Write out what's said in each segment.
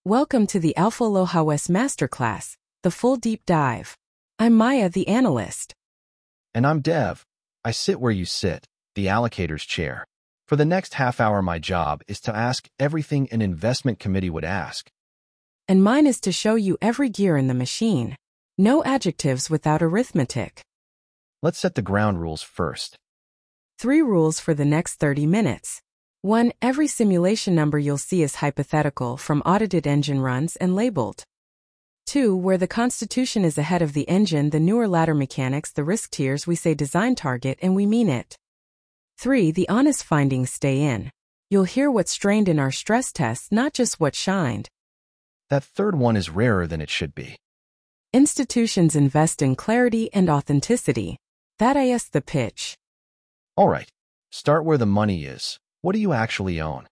Welcome to the Alpha Aloha West Masterclass, the full deep dive. I'm Maya, the analyst. And I'm Dev. I sit where you sit, the allocator's chair. For the next half hour, my job is to ask everything an investment committee would ask. And mine is to show you every gear in the machine. No adjectives without arithmetic. Let's set the ground rules first. 3 rules for the next 30 minutes. 1. Every simulation number you'll see is hypothetical from audited engine runs and labeled. 2. Where the Constitution is ahead of the engine, the newer ladder mechanics, the risk tiers, we say design target and we mean it. 3. The honest findings stay in. You'll hear what strained in our stress tests, not just what shined. That third one is rarer than it should be. Institutions invest in clarity and authenticity. That is the pitch. All right, start where the money is. What do you actually own?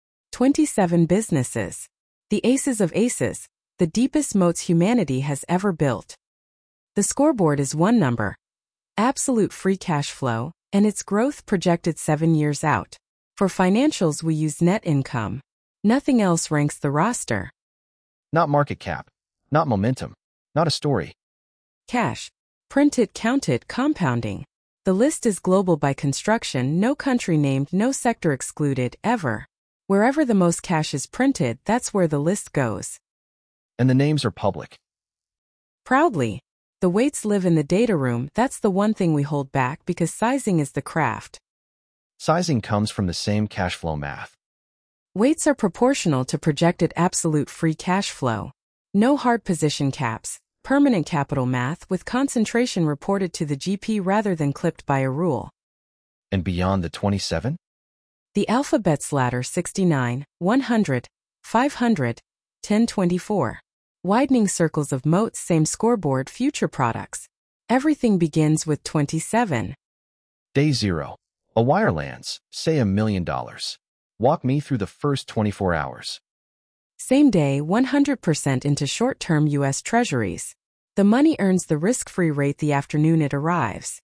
27 businesses. The aces of aces, the deepest moats humanity has ever built. The scoreboard is one number. Absolute free cash flow, and its growth projected 7 years out. For financials we use net income. Nothing else ranks the roster. Not market cap, not momentum, not a story. Cash. Print it, count it, compounding. The list is global by construction, no country named, no sector excluded, ever. Wherever the most cash is printed, that's where the list goes. And the names are public. Proudly. The weights live in the data room, that's the one thing we hold back because sizing is the craft. Sizing comes from the same cash flow math. Weights are proportional to projected absolute free cash flow. No hard position caps. Permanent capital math with concentration reported to the GP rather than clipped by a rule. And beyond the 27? The alphabet's ladder 69, 100, 500, 1024. Widening circles of moats, same scoreboard, future products. Everything begins with 27. Day 0. A wire lands, say $1 million. Walk me through the first 24 hours. Same day, 100% into short-term U.S. Treasuries. The money earns the risk-free rate the afternoon it arrives.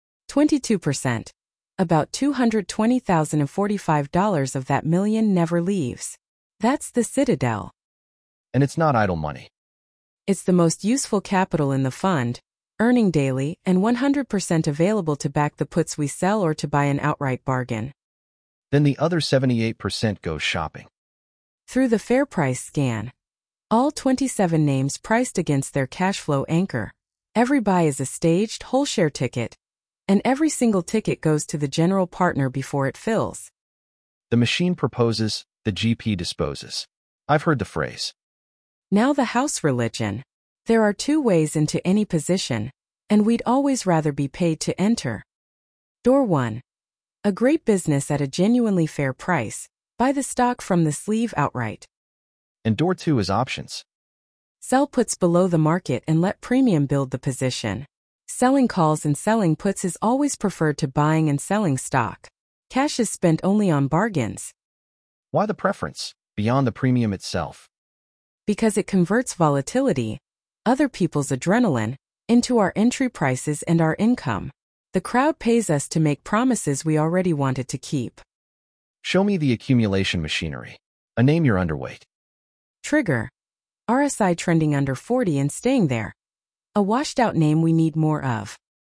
22%. About $220,045 of that million never leaves. That's the Citadel. And it's not idle money. It's the most useful capital in the fund, earning daily and 100% available to back the puts we sell or to buy an outright bargain. Then the other 78% goes shopping. Through the fair price scan. All 27 names priced against their cash flow anchor. Every buy is a staged whole share ticket, and every single ticket goes to the general partner before it fills. The machine proposes, the GP disposes. I've heard the phrase. Now the house religion. There are 2 ways into any position, and we'd always rather be paid to enter. Door 1. A great business at a genuinely fair price. Buy the stock from the sleeve outright. And door 2 is options. Sell puts below the market and let premium build the position. Selling calls and selling puts is always preferred to buying and selling stock. Cash is spent only on bargains. Why the preference, beyond the premium itself? Because it converts volatility, other people's adrenaline, into our entry prices and our income. The crowd pays us to make promises we already wanted to keep. Show me the accumulation machinery. A name you're underweight. Trigger. RSI trending under 40 and staying there. A washed-out name we need more of.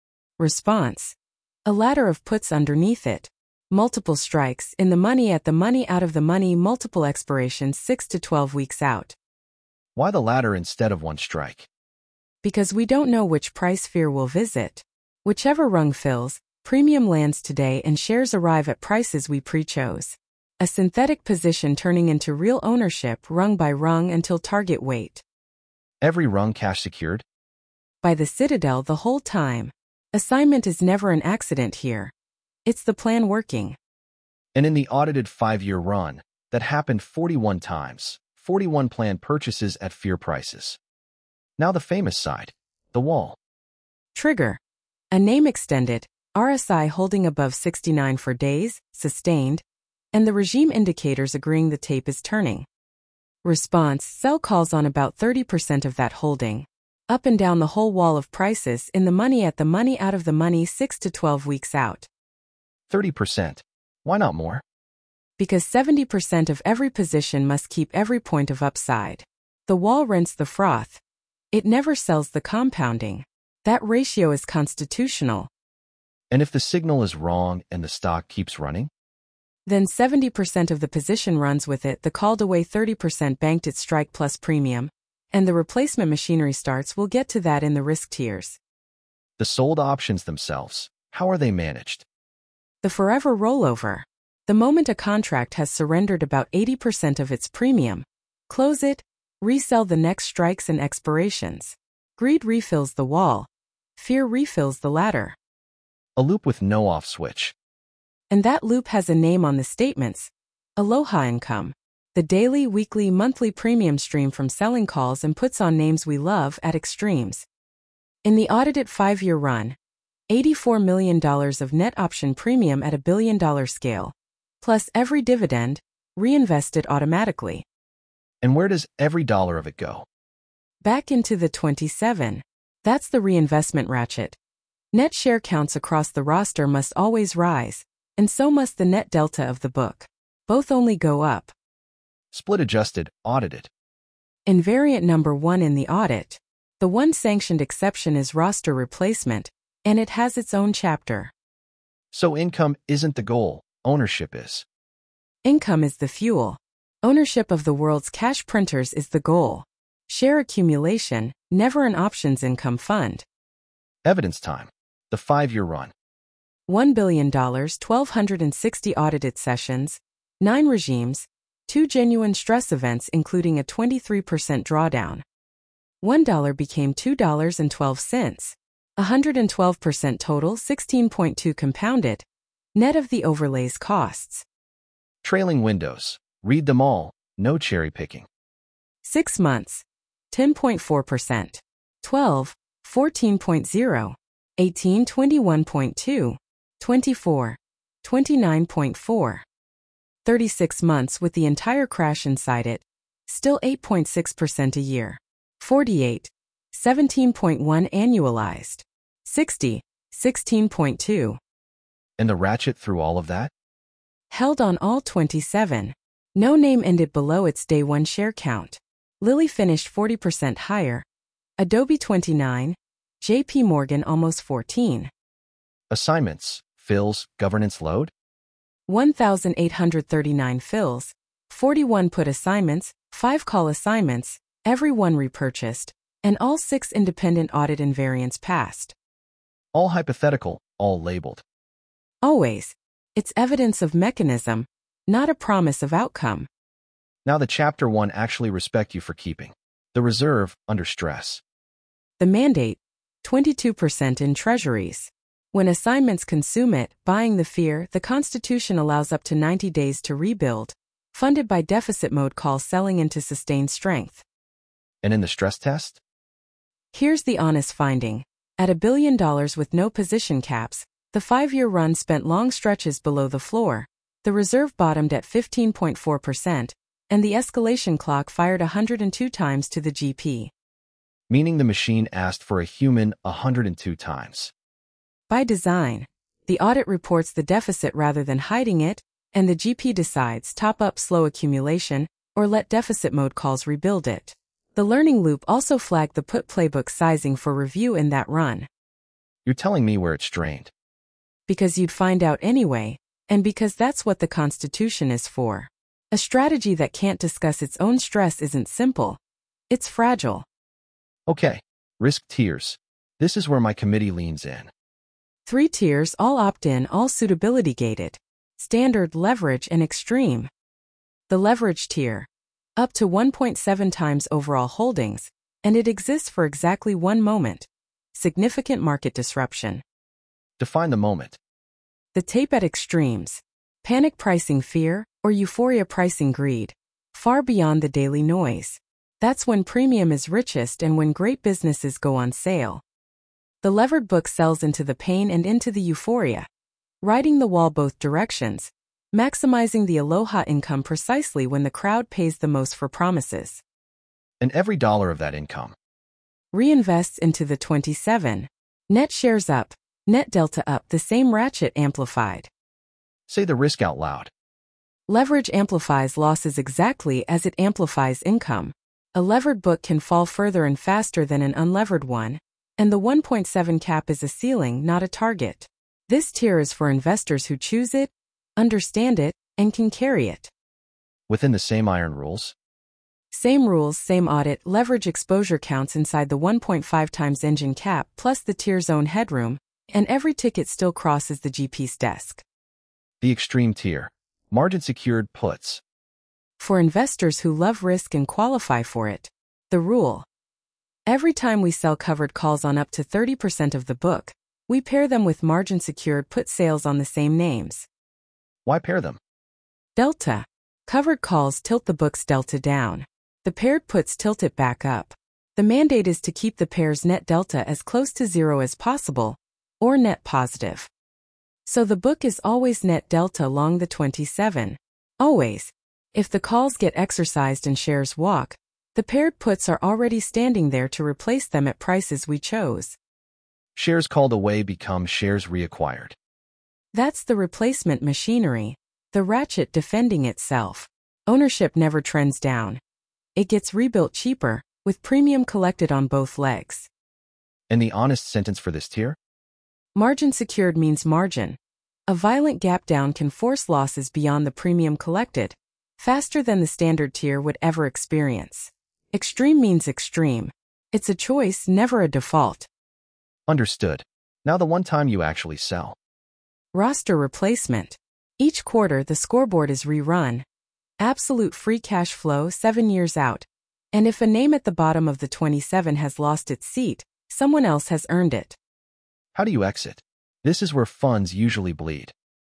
Response. A ladder of puts underneath it. Multiple strikes, in the money, at the money, out of the money, multiple expirations 6 to 12 weeks out. Why the ladder instead of one strike? Because we don't know which price fear will visit. Whichever rung fills, premium lands today and shares arrive at prices we pre-chose. A synthetic position turning into real ownership rung by rung until target weight. Every rung cash secured? By the Citadel the whole time. Assignment is never an accident here. It's the plan working. And in the audited 5-year run, that happened 41 times, 41 planned purchases at fear prices. Now the famous side, the wall. Trigger. A name extended, RSI holding above 69 for days, sustained, and the regime indicators agreeing the tape is turning. Response. Sell calls on about 30% of that holding. Up and down the whole wall of prices, in the money, at the money, out of the money, 6 to 12 weeks out. 30%. Why not more? Because 70% of every position must keep every point of upside. The wall rents the froth. It never sells the compounding. That ratio is constitutional. And if the signal is wrong and the stock keeps running? Then 70% of the position runs with it, the called away 30% banked its strike plus premium, and the replacement machinery starts. We'll get to that in the risk tiers. The sold options themselves, how are they managed? The forever rollover. The moment a contract has surrendered about 80% of its premium, close it, resell the next strikes and expirations. Greed refills the wall. Fear refills the ladder. A loop with no off switch. And that loop has a name on the statements. Aloha Income. The daily, weekly, monthly premium stream from selling calls and puts on names we love at extremes. In the audited 5-year run, $84 million of net option premium at $1 billion scale, plus every dividend, reinvested automatically. And where does every dollar of it go? Back into the 27. That's the reinvestment ratchet. Net share counts across the roster must always rise, and so must the net delta of the book. Both only go up. Split adjusted, audited. Invariant number 1 in the audit. The one sanctioned exception is roster replacement, and it has its own chapter. So income isn't the goal, ownership is. Income is the fuel. Ownership of the world's cash printers is the goal. Share accumulation, never an options income fund. Evidence time. The 5-year run. $1 billion, 1,260 audited sessions, 9 regimes, 2 genuine stress events including a 23% drawdown. $1 became $2.12. 112% total, 16.2 compounded. Net of the overlays costs. Trailing windows. Read them all, no cherry picking. 6 months, 10.4%. 12, 14.0. 18, 21.2. 24, 29.4. 36 months with the entire crash inside it, still 8.6% a year. 48, 17.1 annualized. 60, 16.2. And the ratchet through all of that? Held on all 27. No name ended below its day 1 share count. Lilly finished 40% higher. Adobe 29. JP Morgan almost 14. Assignments, fills, governance load? 1,839 fills, 41 put assignments, 5 call assignments, every one repurchased, and all 6 independent audit invariants passed. All hypothetical, all labeled. Always. It's evidence of mechanism, not a promise of outcome. Now the Chapter 1 actually respect you for keeping. The reserve, under stress. The mandate, 22% in treasuries. When assignments consume it, buying the fear, the Constitution allows up to 90 days to rebuild, funded by deficit mode call selling into sustained strength. And in the stress test? Here's the honest finding. At $1 billion with no position caps, the 5-year run spent long stretches below the floor, the reserve bottomed at 15.4%, and the escalation clock fired 102 times to the GP. Meaning the machine asked for a human 102 times. By design, the audit reports the deficit rather than hiding it, and the GP decides top up slow accumulation, or let deficit mode calls rebuild it. The learning loop also flagged the put playbook sizing for review in that run. You're telling me where it's strained. Because you'd find out anyway, and because that's what the Constitution is for. A strategy that can't discuss its own stress isn't simple. It's fragile. Okay, risk tiers. This is where my committee leans in. 3 tiers, all opt-in, all suitability gated. Standard, leverage, and extreme. The leverage tier. Up to 1.7 times overall holdings, and it exists for exactly 1 moment. Significant market disruption. Define the moment. The tape at extremes. Panic pricing fear, or euphoria pricing greed. Far beyond the daily noise. That's when premium is richest and when great businesses go on sale. The levered book sells into the pain and into the euphoria. Riding the wall both directions. Maximizing the aloha income precisely when the crowd pays the most for promises. And every dollar of that income Reinvests into the 27. Net shares up, net delta up, the same ratchet amplified. Say the risk out loud. Leverage amplifies losses exactly as it amplifies income. A levered book can fall further and faster than an unlevered one, and the 1.7 cap is a ceiling, not a target. This tier is for investors who choose it, understand it, and can carry it. Within the same iron rules? Same rules, same audit. Leverage exposure counts inside the 1.5 times engine cap plus the tier zone headroom, and every ticket still crosses the GP's desk. The extreme tier. Margin secured puts. For investors who love risk and qualify for it. The rule. Every time we sell covered calls on up to 30% of the book, we pair them with margin secured put sales on the same names. Why pair them? Delta. Covered calls tilt the book's delta down. The paired puts tilt it back up. The mandate is to keep the pair's net delta as close to zero as possible, or net positive. So the book is always net delta long the 27. Always. If the calls get exercised and shares walk, the paired puts are already standing there to replace them at prices we chose. Shares called away become shares reacquired. That's the replacement machinery, the ratchet defending itself. Ownership never trends down. It gets rebuilt cheaper, with premium collected on both legs. And the honest sentence for this tier? Margin secured means margin. A violent gap down can force losses beyond the premium collected, faster than the standard tier would ever experience. Extreme means extreme. It's a choice, never a default. Understood. Now the one time you actually sell. Roster replacement. Each quarter the scoreboard is rerun. Absolute free cash flow 7 years out. And if a name at the bottom of the 27 has lost its seat, someone else has earned it. How do you exit? This is where funds usually bleed.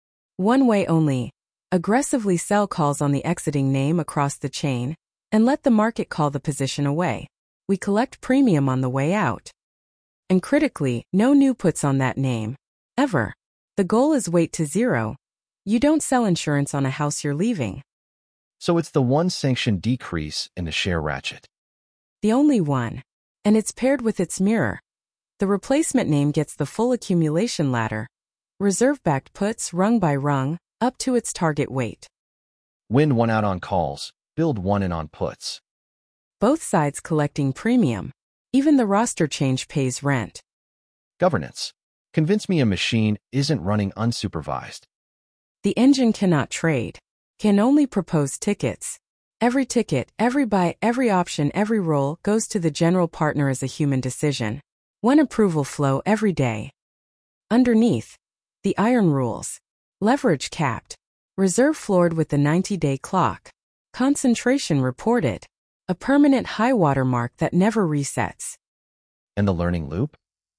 One way only. Aggressively sell calls on the exiting name across the chain, and let the market call the position away. We collect premium on the way out. And critically, no new puts on that name. Ever. The goal is weight to zero. You don't sell insurance on a house you're leaving. So it's the one sanctioned decrease in the share ratchet. The only one. And it's paired with its mirror. The replacement name gets the full accumulation ladder. Reserve-backed puts rung by rung, up to its target weight. Win one out on calls, build one in on puts. Both sides collecting premium. Even the roster change pays rent. Governance. Convince me a machine isn't running unsupervised. The engine cannot trade. Can only propose tickets. Every ticket, every buy, every option, every roll goes to the general partner as a human decision. One approval flow every day. Underneath. The iron rules. Leverage capped. Reserve floored with the 90-day clock. Concentration reported. A permanent high water mark that never resets. And the learning loop?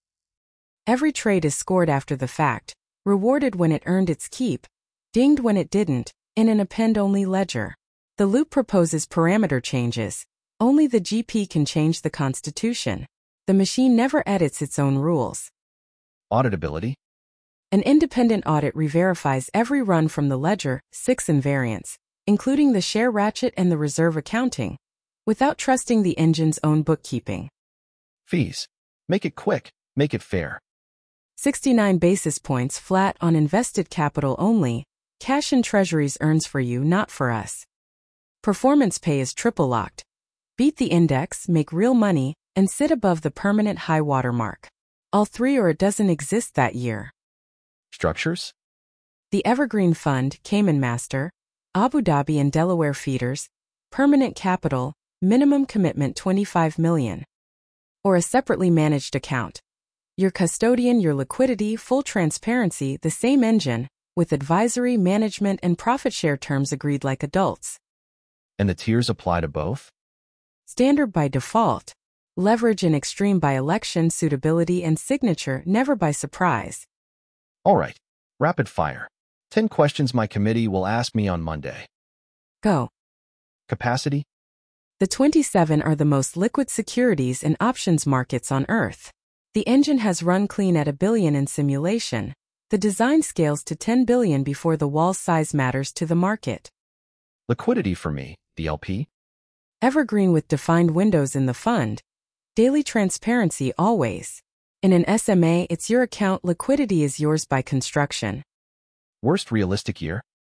Every trade is scored after the fact, rewarded when it earned its keep, dinged when it didn't, in an append-only ledger. The loop proposes parameter changes. Only the GP can change the constitution. The machine never edits its own rules. Auditability. An independent audit re-verifies every run from the ledger, 6 invariants, including the share ratchet and the reserve accounting, without trusting the engine's own bookkeeping. Fees. Make it quick, make it fair. 69 basis points flat on invested capital only. Cash and treasuries earns for you, not for us. Performance pay is triple locked. Beat the index, make real money, and sit above the permanent high water mark. All three or it doesn't exist that year. Structures? The Evergreen Fund, Cayman Master, Abu Dhabi and Delaware feeders, permanent capital, minimum commitment $25 million. Or a separately managed account. Your custodian, your liquidity, full transparency, the same engine, with advisory, management, and profit share terms agreed like adults. And the tiers apply to both? Standard by default. Leverage and extreme by election, suitability, and signature, never by surprise. All right. Rapid fire. 10 questions my committee will ask me on Monday. Go. Capacity? The 27 are the most liquid securities and options markets on Earth. The engine has run clean at $1 billion in simulation. The design scales to $10 billion before the wall size matters to the market. Liquidity for me, the LP? Evergreen with defined windows in the fund. Daily transparency always. In an SMA, it's your account, liquidity is yours by construction. Worst realistic year?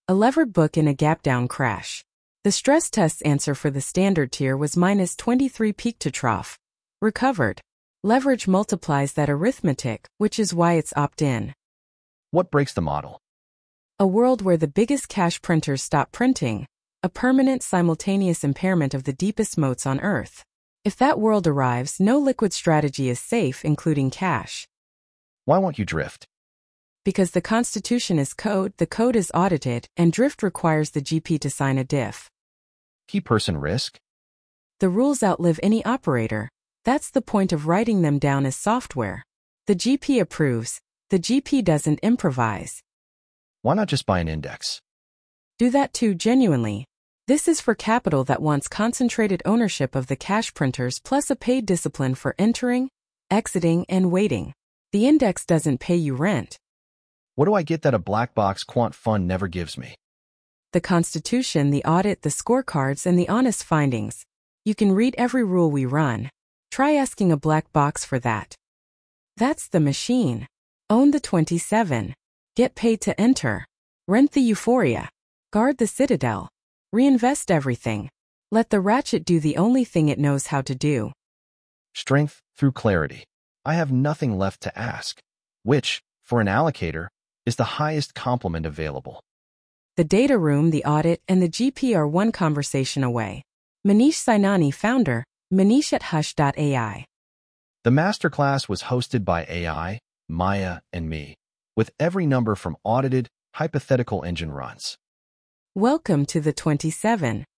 A levered book in a gap-down crash. The stress test's answer for the standard tier was -23 peak to trough. Recovered. Leverage multiplies that arithmetic, which is why it's opt-in. What breaks the model? A world where the biggest cash printers stop printing. A permanent simultaneous impairment of the deepest moats on Earth. If that world arrives, no liquid strategy is safe, including cash. Why won't you drift? Because the Constitution is code, the code is audited, and drift requires the GP to sign a diff. Key person risk? The rules outlive any operator. That's the point of writing them down as software. The GP approves. The GP doesn't improvise. Why not just buy an index? Do that too, genuinely. This is for capital that wants concentrated ownership of the cash printers plus a paid discipline for entering, exiting, and waiting. The index doesn't pay you rent. What do I get that a black box quant fund never gives me? The Constitution, the audit, the scorecards, and the honest findings. You can read every rule we run. Try asking a black box for that. That's the machine. Own the 27. Get paid to enter. Rent the euphoria. Guard the citadel. Reinvest everything. Let the ratchet do the only thing it knows how to do. Strength through clarity. I have nothing left to ask. Which, for an allocator, is the highest compliment available? The data room, the audit, and the GP are one conversation away. Manish Sainani, founder, Manish at Hush.ai. The masterclass was hosted by AI, Maya, and me, with every number from audited, hypothetical engine runs. Welcome to the 27.